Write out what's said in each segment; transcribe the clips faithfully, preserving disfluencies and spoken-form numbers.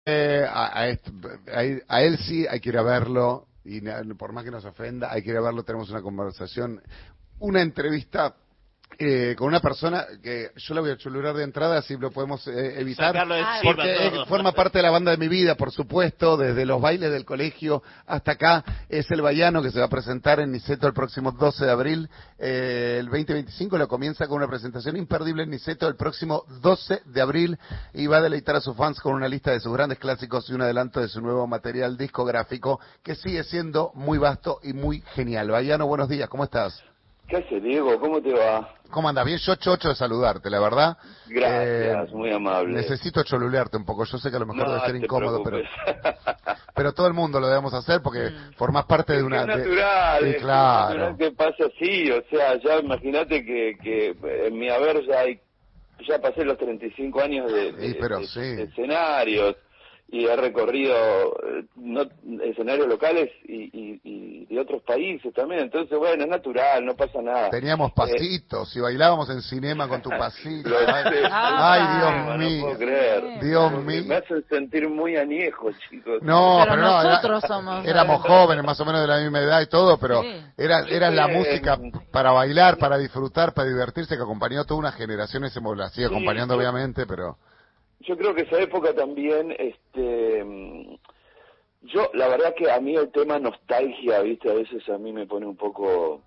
Eh, a, a, este- a- a él sí hay que ir a verlo, y na- por más que nos ofenda, hay que ir a verlo. Tenemos una conversación, una entrevista eh, con una persona que yo la voy a chulurar de entrada, si lo podemos eh, evitar, Sacarlo de Ah, encima porque eh, todo. forma parte de la banda de mi vida, por supuesto, desde los bailes del colegio hasta acá. Es el Baiano, que se va a presentar en Niceto el próximo doce de abril. Eh, el veinte veinticinco lo comienza con una presentación imperdible en Niceto el próximo doce de abril, y va a deleitar a sus fans con una lista de sus grandes clásicos y un adelanto de su nuevo material discográfico, que sigue siendo muy vasto y muy genial. Baiano, buenos días, ¿cómo estás? ¿Qué haces, Diego? ¿Cómo te va? ¿Cómo andas? Bien, yo chocho de saludarte, la verdad. Gracias, Eh, muy amable. Necesito cholulearte un poco. Yo sé que a lo mejor No debe ser te incómodo, pero preocupes. pero todo el mundo lo debemos hacer porque Mm. formás parte de Es que una... es de- natural, Sí, es claro. natural que pase así, o sea, ya imagínate que, que en mi haber ya hay, ya pasé los treinta y cinco años de, de- Sí, pero de- sí. de escenarios, y he recorrido eh, no, escenarios locales y, y, y de otros países también, entonces bueno, es natural, no pasa nada. Teníamos Eh, pasitos y bailábamos en cinema con tu pasito. Lo Ay, sé, ay, no Dios puedo mío. creer. Dios Me mío. hacen sentir muy añejo, chicos. No, Pero pero, no, era- nosotros somos- éramos jóvenes, más o menos de la misma edad y todo, pero Sí. era, era la Bien. música para bailar, para disfrutar, para divertirse, que acompañó toda una generación. Ese la sigue Sí, acompañando, yo- obviamente, pero... Yo creo que esa época también, este, mm, yo, la verdad que a mí el tema nostalgia, viste, a veces a mí me pone un poco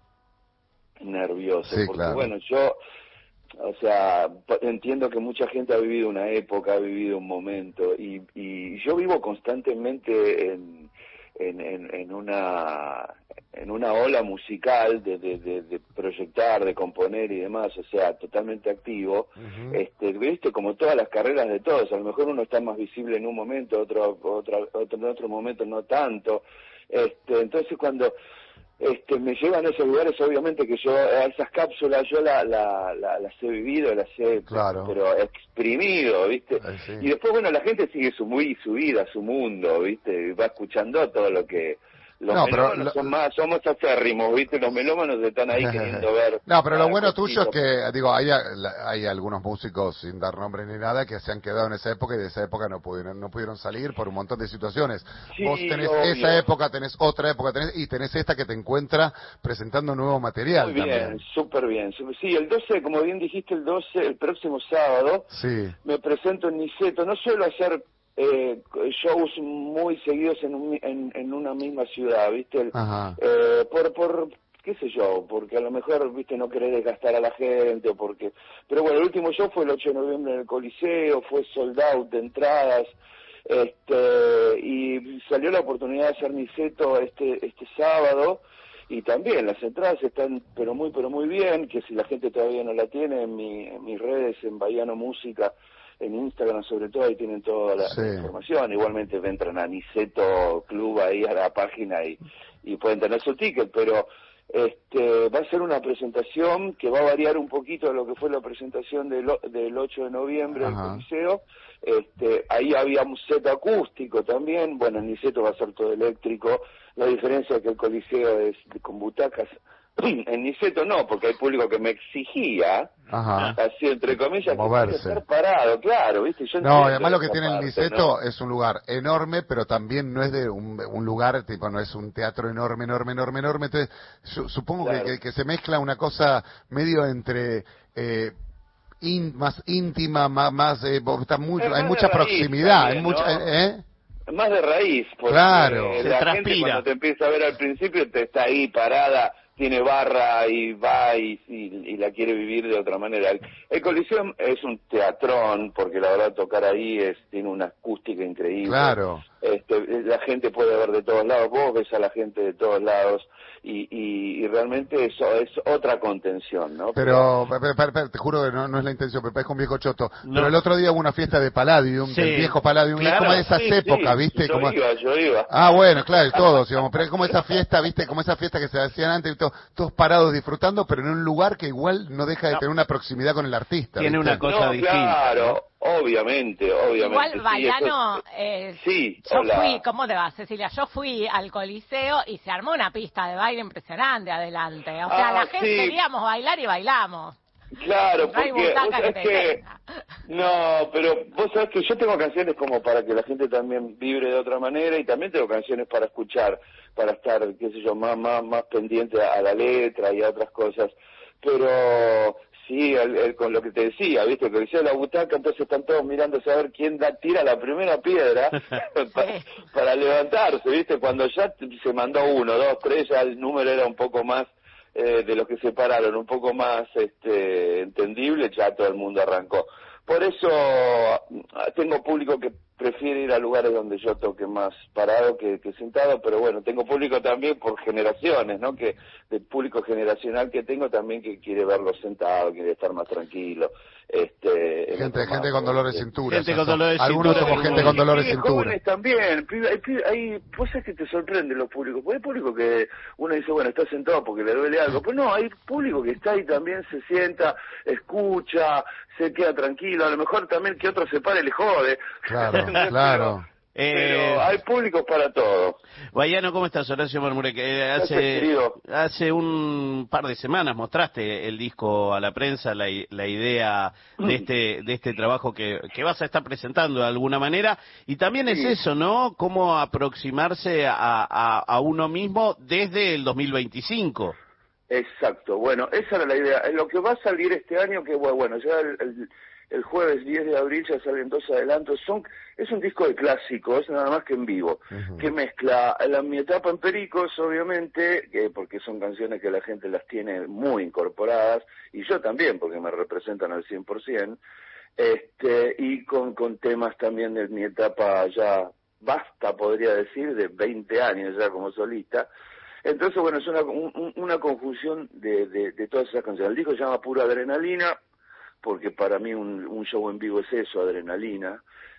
nervioso, Sí, porque claro. bueno, yo, o sea, p- entiendo que mucha gente ha vivido una época, ha vivido un momento, y, y yo vivo constantemente en, en, en, en una en una ola musical de, de, de, de proyectar, de componer y demás, o sea, totalmente activo. Ujú. Este, viste, como todas las carreras de todos, a lo mejor uno está más visible en un momento, otro, otro, otro en otro momento no tanto. Este, entonces cuando este, me llevan a esos lugares, obviamente que yo, a esas cápsulas, yo la, la, la- las he vivido, las he, Claro. pero exprimido, ¿viste? Eh, sí. Y después, bueno, la gente sigue su, muy, su vida, su mundo, ¿viste? Y va escuchando todo lo que... Los No, pero melómanos lo- son más, somos acérrimos, ¿viste? Los melómanos están ahí queriendo ver... No, pero lo cada bueno tuyo es cosita. que, digo, hay, hay algunos músicos, sin dar nombre ni nada, que se han quedado en esa época y de esa época no pudieron, no pudieron salir por un montón de situaciones. Sí, Vos tenés obvio. esa época, tenés otra época, tenés, y tenés esta que te encuentra presentando nuevo material Muy bien, también. súper bien. Sí, el doce, como bien dijiste, el doce, el próximo sábado, Sí. me presento en Niceto. No suelo hacer eh, shows muy seguidos en, un- en, en una misma ciudad, ¿viste? El- Ajá. eh, por, por, qué sé yo, porque a lo mejor, ¿viste? No querés desgastar a la gente, o porque... Pero bueno, el último show fue el ocho de noviembre en el Coliseo, fue sold out de entradas, este, y salió la oportunidad de hacer Niceto este, este sábado. Y también las entradas están pero muy pero muy bien, que si la gente todavía no la tiene, en, mi, en mis redes, en Baiano Música, en Instagram sobre todo, ahí tienen toda la, Sí. la información. Igualmente entran a Niceto Club ahí a la página y, y pueden tener su ticket, pero este va a ser una presentación que va a variar un poquito de lo que fue la presentación del, o- del ocho de noviembre del Ajá. Coliseo. Este, ahí había un set acústico también, bueno, en Niceto va a ser todo eléctrico, la diferencia es que el Coliseo es de- con butacas, en Niceto no, porque hay público que me exigía, Ajá. así entre comillas, que Moverse. tenía que estar parado, claro, ¿viste? Yo No, entiendo y además lo que esa tiene el parte, Niceto ¿no? es un lugar enorme, pero también no es de un, un lugar, tipo, no es un teatro enorme, enorme, enorme, enorme. Entonces, su- supongo que- Claro. que, que se mezcla una cosa medio entre... Eh, in- más íntima, más, más eh, porque está mucho, Es hay más mucha de raíz proximidad, hay también, mucha, ¿no? ¿eh? Más de raíz, porque Claro. la Se gente transpira. cuando te empieza a ver al principio te está ahí parada, tiene barra y va y, y- y la quiere vivir de otra manera. El, el Coliseo es un teatrón, porque la verdad tocar ahí es tiene una acústica increíble. Claro. Este, la gente puede ver de todos lados, vos ves a la gente de todos lados y, y, y realmente eso es otra contención, ¿no? Pero, pero, pero, pero, te juro que no, no es la intención, Pepe es con viejo choto. No. Pero el otro día hubo una fiesta de Palladium, Sí. del viejo Palladium, y es Claro. como de esas Sí, épocas, sí, ¿viste? Yo Como... iba, yo iba. Ah, bueno, claro, y todos, digamos, pero es como esa fiesta, ¿viste? Como esa fiesta que se hacían antes, to- todos parados disfrutando, pero en un lugar que igual no deja de No. tener una proximidad con el artista. Tiene ¿viste? una cosa no, distinta, claro, obviamente, obviamente. Igual, sí, Baiano, eso- eh, sí, yo hola. fui, ¿cómo te va, Cecilia? Yo fui al Coliseo y se armó una pista de baile impresionante adelante. O sea, Ah, la gente sí. queríamos bailar y bailamos. Claro, No hay porque vos butaca sabés que te que... tenga. No, pero vos sabés que yo tengo canciones como para que la gente también vibre de otra manera y también tengo canciones para escuchar, para estar, qué sé yo, más más más pendiente a la letra y a otras cosas. Pero sí, el, el, con lo que te decía, viste, que decía la butaca, entonces están todos mirando a saber quién da, tira la primera piedra para, para levantarse, viste, cuando ya se mandó uno, dos, tres, ya el número era un poco más eh, de los que se pararon, un poco más este entendible, ya todo el mundo arrancó. Por eso tengo público que prefiere ir a lugares donde yo toque más parado que, que sentado, pero bueno, tengo público también por generaciones, ¿no? Que del público generacional que tengo también que quiere verlo sentado, quiere estar más tranquilo. Este, en Gente, otro gente más, con dolor de eh, cintura. Gente ya con son- dolor de Algunos cintura, somos gente pero- con dolor de pibes cintura. jóvenes también, pibe- hay, pibe- hay, vos sabés que te sorprenden los públicos, porque hay público que uno dice, bueno, está sentado porque le duele algo, pues no, hay público que está ahí también, se sienta, escucha, se queda tranquilo, a lo mejor también que otro se pare y le jode. Claro, Pero- claro. Eh, Pero hay públicos para todo. Bayano, ¿cómo estás? Horacio Marmurek. Eh, Gracias, hace, querido. hace un par de semanas mostraste el disco a la prensa, la, i- la idea de este, de este trabajo que, que vas a estar presentando de alguna manera. Y también es Sí. eso, ¿no? Cómo aproximarse a, a, a uno mismo desde el dos mil veinticinco. Exacto, bueno, esa era la idea. En lo que va a salir este año, que bueno, ya el, el, el jueves diez de abril ya salen dos adelantos, son, es un disco de clásicos, nada más que en vivo, Ujú. que mezcla la, mi etapa en Pericos, obviamente, que, porque son canciones que la gente las tiene muy incorporadas, y yo también, porque me representan al cien por ciento, este, y con, con temas también de mi etapa ya basta, podría decir, de veinte años ya como solista. Entonces, bueno, es una, un, una conjunción de, de, de todas esas canciones. El disco se llama Pura Adrenalina, porque para mí un, un show en vivo es eso, adrenalina.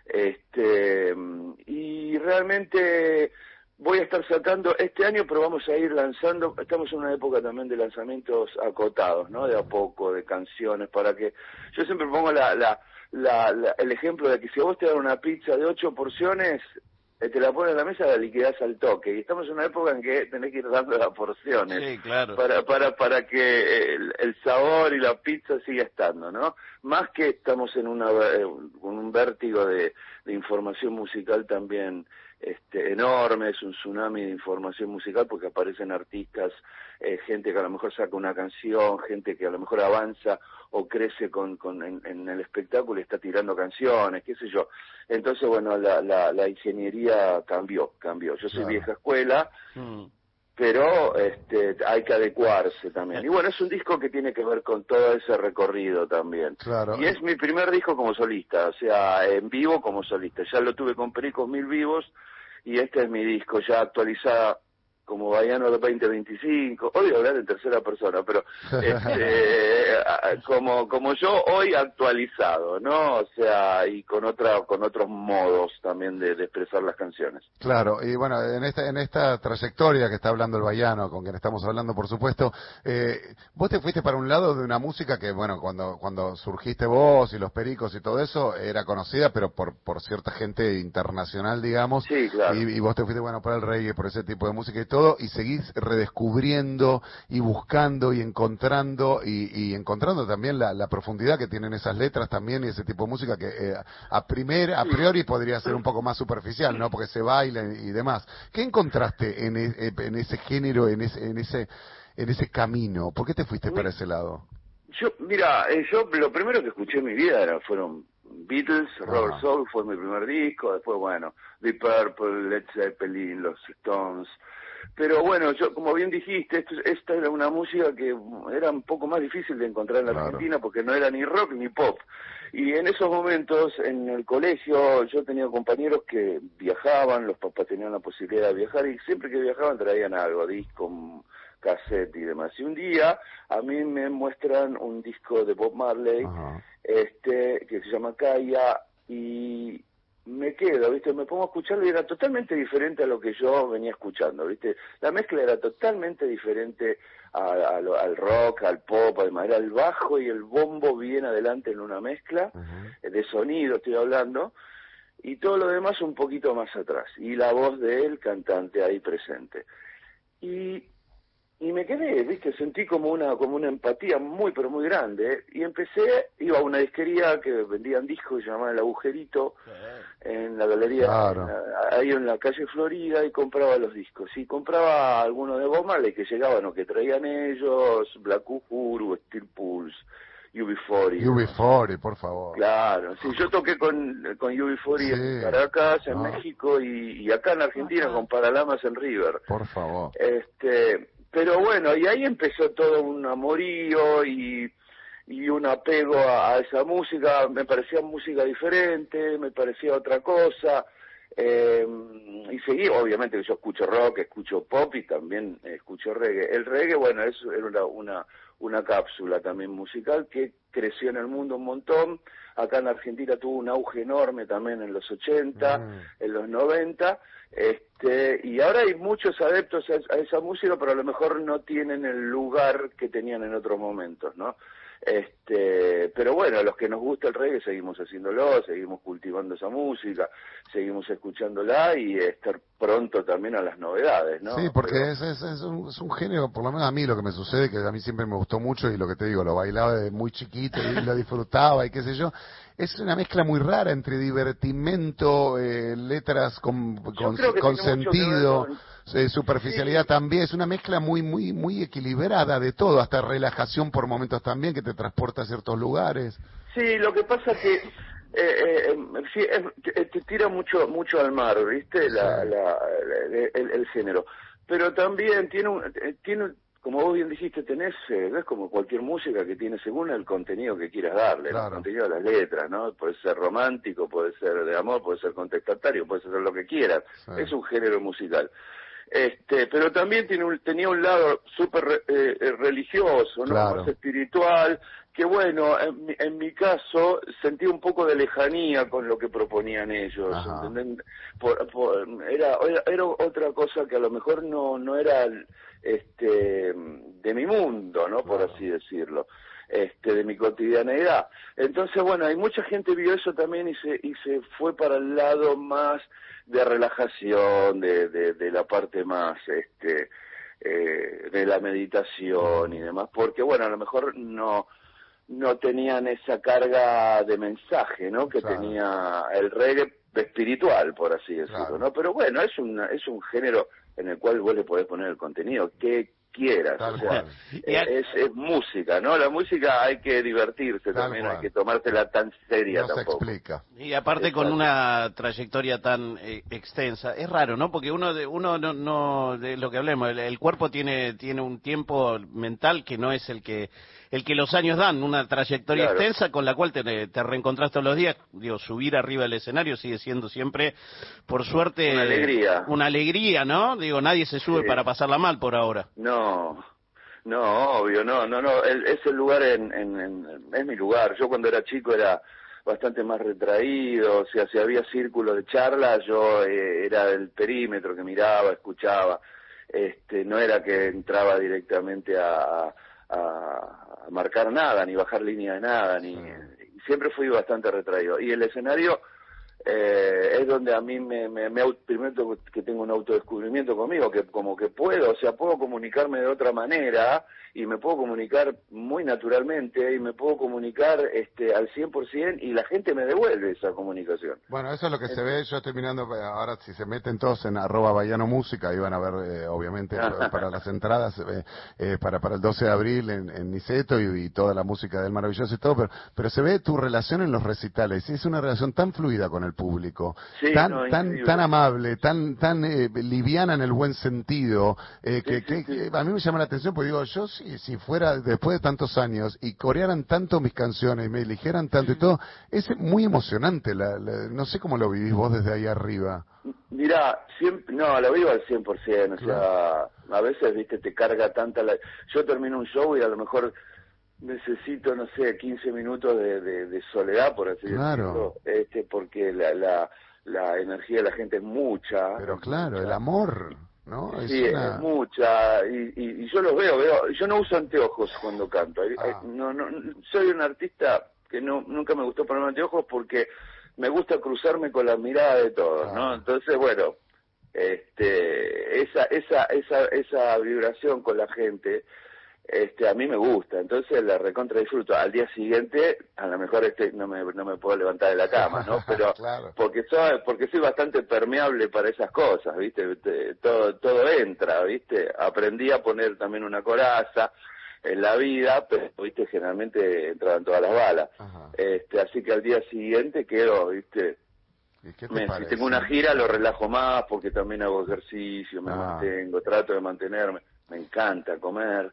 Este, y realmente voy a estar sacando este año, pero vamos a ir lanzando, estamos en una época también de lanzamientos acotados, ¿no? De a poco, de canciones, para que, yo siempre pongo la, la, la, la el ejemplo de que si a vos te dan una pizza de ocho porciones, eh, te la pones en la mesa, la liquidás al toque, y estamos en una época en que tenés que ir dando las porciones. Sí, claro. Para, para, para que el, el sabor y la pizza siga estando, ¿no? Más que estamos en una, eh, un vértigo de, de información musical también este, enorme, es un tsunami de información musical porque aparecen artistas, eh, gente que a lo mejor saca una canción, gente que a lo mejor avanza o crece con, con en, en el espectáculo y está tirando canciones, qué sé yo. Entonces, bueno, la, la, la ingeniería cambió, cambió. Yo soy Claro. vieja escuela, Mm. pero este, hay que adecuarse también. Y bueno, es un disco que tiene que ver con todo ese recorrido también. Claro. Y es mi primer disco como solista, o sea, en vivo como solista. Ya lo tuve con Pericos Mil Vivos y este es mi disco ya actualizada como Bayano de veinte veinticinco. Odio hablar en tercera persona, pero este, a- como como yo hoy actualizado, ¿no? O sea, y con otra con otros modos también de, de expresar las canciones. Claro, y bueno, en esta, en esta trayectoria que está hablando el Bayano, con quien estamos hablando, por supuesto, eh, vos te fuiste para un lado de una música que, bueno, cuando, cuando surgiste vos y los Pericos y todo eso, era conocida, pero por, por cierta gente internacional, digamos, Sí, claro. y, y vos te fuiste, bueno, para el reggae, por ese tipo de música y todo, y seguís redescubriendo y buscando y encontrando, y, y encontrando también la, la profundidad que tienen esas letras también y ese tipo de música que eh, a primer, a priori podría ser un poco más superficial, ¿no? Porque se baila y demás. ¿Qué encontraste en, e- en ese género, en ese, en ese, en ese camino? ¿Por qué te fuiste para ese lado? Yo, mira, eh, yo lo primero que escuché en mi vida era, fueron Beatles, Robert Ajá. Soul fue mi primer disco, después, bueno, Deep Purple, Led Zeppelin, los Stones. Pero bueno, yo como bien dijiste, esto, esta era una música que era un poco más difícil de encontrar en la Claro. Argentina porque no era ni rock ni pop. Y en esos momentos, en el colegio, yo tenía compañeros que viajaban, los papás tenían la posibilidad de viajar y siempre que viajaban traían algo, disco, cassette y demás. Y un día a mí me muestran un disco de Bob Marley, Ajá. este que se llama Kaya, y me quedo, ¿viste? Me pongo a escucharlo y era totalmente diferente a lo que yo venía escuchando, ¿viste? La mezcla era totalmente diferente a, a lo- al rock, al pop, además era el bajo y el bombo bien adelante en una mezcla, Ujú. de sonido estoy hablando, y todo lo demás un poquito más atrás, y la voz del cantante ahí presente. Y y me quedé, viste, sentí como una como una empatía muy, pero muy grande, ¿eh? Y empecé, iba a una disquería que vendían discos, se llamaba El Agujerito, en la galería, Claro. en la- ahí en la calle Florida, y compraba los discos. Y compraba algunos de Bob Marley que llegaban o que traían ellos, Black Uhuru, Steel Pulse, U B cuarenta. U B cuarenta, por favor. Claro, sí, yo toqué con, con U B cuarenta Sí. en Caracas, en No. México, y, y acá en Argentina con Paralamas en River. Por favor. Este, pero bueno, y ahí empezó todo un amorío y, y un apego a, a esa música. Me parecía música diferente, me parecía otra cosa. Eh, y seguí, obviamente que yo escucho rock, escucho pop y también escucho reggae. El reggae, bueno, eso era una, una, una cápsula también musical que creció en el mundo un montón. Acá en Argentina tuvo un auge enorme también en los ochenta, Mm. en los noventa, este, y ahora hay muchos adeptos a, a esa música, pero a lo mejor no tienen el lugar que tenían en otros momentos, ¿no? Este, pero bueno, a los que nos gusta el reggae seguimos haciéndolo, seguimos cultivando esa música, seguimos escuchándola y estar pronto también a las novedades, ¿no? Sí, porque Pero- es, es, es, un, es un género, por lo menos a mí lo que me sucede, que a mí siempre me gustó mucho y lo que te digo, lo bailaba desde muy chiquito y lo disfrutaba y qué sé yo, es una mezcla muy rara entre divertimento, eh, letras con, con, creo que con tiene mucho que ver sentido, con- eh, superficialidad Sí. también, es una mezcla muy muy muy equilibrada de todo, hasta relajación por momentos también, que te transporta a ciertos lugares. Sí, lo que pasa que eh, eh, sí, es- te, te tira mucho mucho al mar, ¿viste? La, Sí. la- la- el, el género. Pero también tiene un, eh, tiene, como vos bien dijiste, tenés, eh, no es como cualquier música que tiene según el contenido que quieras darle, ¿no? El Claro. contenido de las letras, ¿no? Puede ser romántico, puede ser de amor, puede ser contestatario, puede ser lo que quieras. Sí. Es un género musical. Este, pero también tiene un, tenía un lado súper eh, eh, religioso, ¿no? Claro. Más espiritual, que bueno, en, mi- en mi caso sentí un poco de lejanía con lo que proponían ellos, Ajá. ¿entendés? Por- por- era, era, era otra cosa que a lo mejor no, no era este, de mi mundo, ¿no? Por Claro. así decirlo. Este, de mi cotidianeidad. Entonces, bueno, hay mucha gente vio eso también y se, y se fue para el lado más de relajación, de, de, de la parte más, este, eh, de la meditación y demás, porque bueno, a lo mejor no, no tenían esa carga de mensaje, ¿no? Que Claro. tenía el reggae espiritual, por así decirlo, Claro. ¿no? Pero bueno, es un, es un género en el cual vos le podés poner el contenido que quieras, Tal o sea, cual. Y al- es, es música, ¿no? La música hay que divertirse Tal también, cual. hay que tomársela tan seria No se tampoco. explica. Y aparte con Exacto. una trayectoria tan eh, extensa, es raro, ¿no? Porque uno de, uno no, no de lo que hablemos, el, el cuerpo tiene tiene un tiempo mental que no es el que el que los años dan, una trayectoria Claro. extensa con la cual te, te reencontrás todos los días. Digo, subir arriba del escenario sigue siendo siempre, por suerte, Una alegría. una alegría, ¿no? Digo, nadie se sube Sí. para pasarla mal por ahora. No, no, obvio, no, no, no, el, ese lugar en, en, en- es mi lugar. Yo cuando era chico era bastante más retraído, o sea, si había círculos de charlas, yo eh, era del perímetro que miraba, escuchaba, este, no era que entraba directamente a, a, a marcar nada, ni bajar línea de nada, ni y siempre fui bastante retraído. Y el escenario eh, es donde a mí me, me, me au- primero que tengo un autodescubrimiento conmigo, que como que puedo, o sea, puedo comunicarme de otra manera y me puedo comunicar muy naturalmente y me puedo comunicar este al cien por ciento y la gente me devuelve esa comunicación. Bueno, eso es lo que se ve, yo estoy mirando, eh, ahora si se meten todos en arroba Bahiano Música, ahí van a ver, eh, obviamente, pa- para las entradas, eh, eh, para para el doce de abril en, en Niceto y, y toda la música del maravilloso y todo, pero, pero se ve tu relación en los recitales, es una relación tan fluida con el público, Sí, tan no, tan increíble. tan amable, tan tan eh, liviana en el buen sentido, eh, que, Sí, que- sí, sí. que a mí me llama la atención, porque digo, yo si, si fuera después de tantos años y corearan tanto mis canciones, me eligieran tanto y todo, es muy emocionante, la, la- no sé cómo lo vivís vos desde ahí arriba. Mirá, siempre, no, lo vivo al cien por ciento, o sea, a veces, viste, te carga tanta la... Yo termino un show y a lo mejor necesito, no sé, quince minutos de, de, de soledad, por así Claro. decirlo, este, porque la, la, la energía de la gente es mucha. Pero es claro, mucha. el amor, ¿no? Sí, es es una... mucha, y, y, y yo los veo, veo, yo no uso anteojos cuando canto, Hay- hay- Ah. no, no, soy un artista que no nunca me gustó ponerme anteojos porque me gusta cruzarme con la mirada de todos, ¿no? Claro. Entonces, bueno, este, esa, esa, esa, esa vibración con la gente, este, a mí me gusta, entonces la recontra disfruto. Al día siguiente, a lo mejor este, no me, no me puedo levantar de la cama, ¿no? Pero, claro. porque soy, porque soy bastante permeable para esas cosas, ¿viste? Todo, todo entra, ¿viste? Aprendí a poner también una coraza en la vida, pero, ¿viste? Generalmente entraban todas las balas. Ajá. Este, así que al día siguiente quedo, ¿viste? Me, si tengo una gira lo relajo más porque también hago ejercicio, me ah. mantengo, trato de mantenerme, me encanta comer.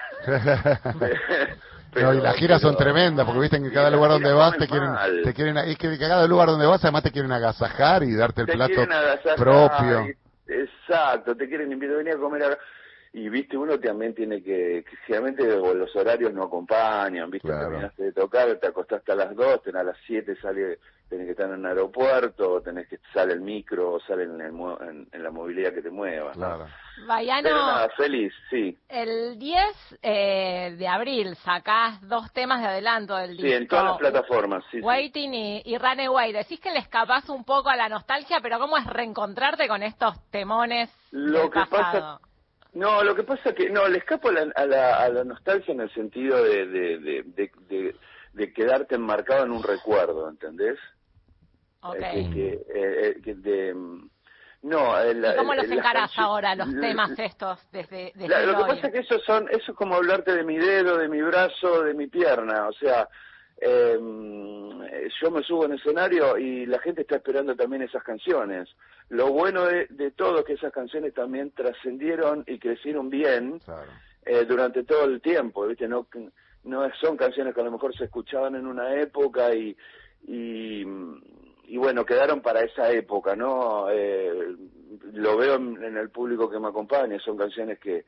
Pero, no, y las giras pero, son tremendas porque viste que en cada lugar donde vas te quieren, te quieren, es que en cada lugar donde vas además te quieren agasajar y darte el te plato propio. Y, exacto, te quieren invitar a venir a comer a... Y viste, uno también tiene que, que generalmente los horarios no acompañan, viste, claro. Terminaste de tocar, te acostaste a las dos, tenés a las siete sale, tenés que estar en un aeropuerto, tenés que sale el micro, sale en, el, en, en la movilidad que te mueva. Claro. ¿No? Baiano, pero nada, feliz, sí. El diez eh, de abril sacás dos temas de adelanto del disco. Sí, en todas las plataformas, sí. Waiting sí. y, y Runaway. Decís que le escapás un poco a la nostalgia, pero ¿cómo es reencontrarte con estos temones Lo del que pasado? Pasa... No, lo que pasa es que, no, le escapo a la, a la, a la nostalgia en el sentido de, de, de, de, de, de quedarte enmarcado en un recuerdo, ¿entendés? Okay. Eh, que, que, eh, que de, no, el, ¿Y cómo los el, encarás la, ahora, los la, temas estos, desde, desde la, Lo que hoy? pasa es que esos son, eso es como hablarte de mi dedo, de mi brazo, de mi pierna, o sea... Eh, yo me subo en escenario y la gente está esperando también esas canciones. Lo bueno de, de todo es que esas canciones también trascendieron y crecieron bien, claro. eh, durante todo el tiempo, ¿viste? No, no son canciones que a lo mejor se escuchaban en una época y, y, y bueno, quedaron para esa época, ¿no? Eh, lo veo en, en el público que me acompaña, son canciones que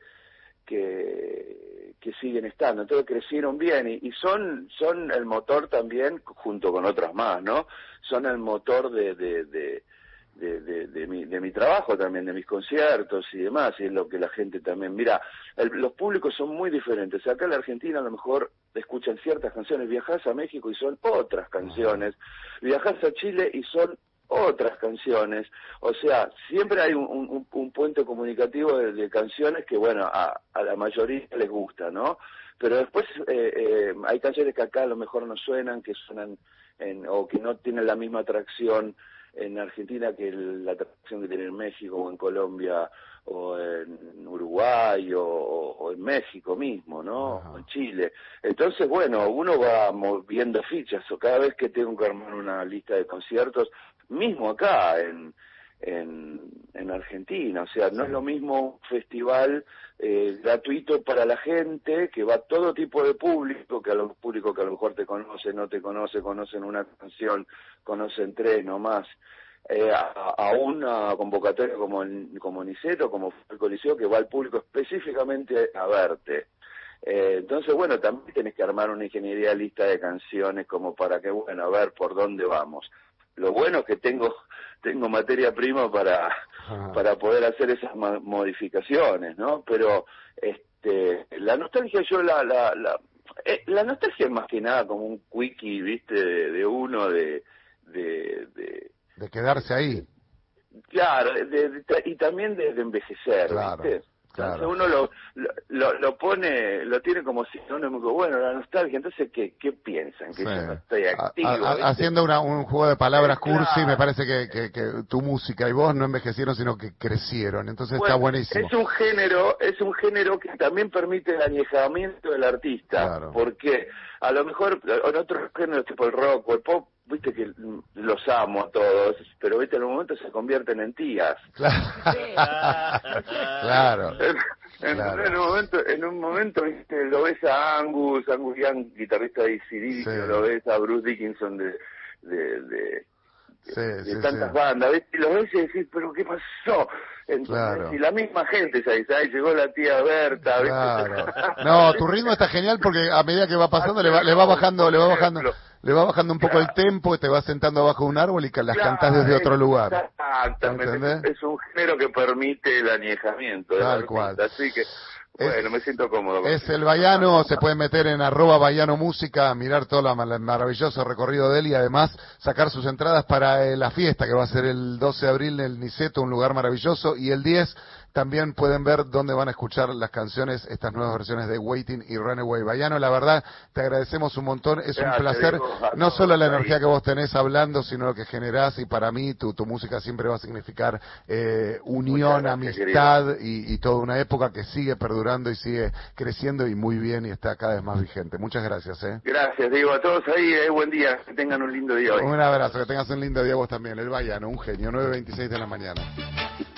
que, que siguen estando, entonces crecieron bien y, y son son el motor también, junto con otras más, ¿no? Son el motor de de, de, de, de, de, mi, de mi trabajo también, de mis conciertos y demás, y es lo que la gente también, mira, el, los públicos son muy diferentes, acá en la Argentina a lo mejor escuchan ciertas canciones, viajás a México y son otras canciones, viajás a Chile y son otras canciones, o sea, siempre hay un, un, un puente comunicativo de, de canciones que, bueno, a, a la mayoría les gusta, ¿no? Pero después eh, eh, hay canciones que acá a lo mejor no suenan, que suenan en, o que no tienen la misma atracción en Argentina que el, la atracción que tiene en México o en Colombia o en Uruguay o, o en México mismo, ¿no? Ajá. O en Chile. Entonces, bueno, uno va moviendo fichas, o cada vez que tengo que armar una lista de conciertos, mismo acá en, en, en Argentina, o sea, no es lo mismo un festival eh, gratuito para la gente, que va todo tipo de público, que a los públicos que a lo mejor te conoce, no te conoce, conocen una canción, conocen tres nomás, eh, a, a una convocatoria como, como Niceto, como el Coliseo, que va al público específicamente a verte. Eh, entonces, bueno, también tenés que armar una ingeniería lista de canciones como para que, bueno, a ver por dónde vamos. Lo bueno es que tengo tengo materia prima para Ajá. para poder hacer esas modificaciones, ¿no? Pero este la nostalgia yo la la la, eh, la nostalgia es más que nada como un quickie, ¿viste? De, de uno de de, de de quedarse ahí. Claro, de, de, de, y también de, de envejecer, claro. ¿viste? Claro. Entonces uno lo, lo lo pone, lo tiene como sinónimo, bueno, la nostalgia, entonces ¿qué, qué piensan? Que sí. Yo no estoy activo. A, a, haciendo una, un juego de palabras claro. cursi, me parece que, que, que tu música y vos no envejecieron, sino que crecieron, entonces bueno, está buenísimo. Es un género, es un género que también permite el añejamiento del artista, claro. Porque a lo mejor en otros géneros tipo el rock o el pop, viste que los amo a todos, pero viste en un momento se convierten en tías. Claro. Claro. En, en, claro. en un momento, en un momento viste, lo ves a Angus, Angus Young, guitarrista de A C D C, sí. Lo ves a Bruce Dickinson de de, de, sí, de sí, tantas sí. bandas, ¿viste? Y los ves y decís, pero ¿qué pasó? Entonces, claro. Y la misma gente se dice, ay, llegó la tía Berta, ¿viste? Claro. No, tu ritmo está genial porque a medida que va pasando le va, le va bajando, le va bajando, le va bajando un poco claro. el tempo, te vas sentando abajo de un árbol y las claro, cantás desde otro lugar. Exactamente. Es un género que permite el añejamiento. Tal cual. Así que, Bueno, me siento cómodo. Es el Baiano, se pueden meter en arroba Baiano Música, mirar todo la- el maravilloso recorrido de él y además sacar sus entradas para eh, la fiesta que va a ser el doce de abril en el Niceto, un lugar maravilloso, y el diez también pueden ver dónde van a escuchar las canciones, estas nuevas versiones de Waiting y Runaway. Baiano, la verdad, te agradecemos un montón, es un Gracias, placer, Diego, a no solo la todos energía ahí. que vos tenés hablando, sino lo que generás, y para mí tu, tu música siempre va a significar eh, unión, gracias, amistad y, y toda una época que sigue perdurando y sigue creciendo y muy bien y está cada vez más vigente. Muchas gracias, ¿eh? Gracias, Diego, a todos ahí, eh, buen día, que tengan un lindo día hoy. Un abrazo, que tengas un lindo día vos también. El Baiano, un genio, nueve veintiséis de la mañana.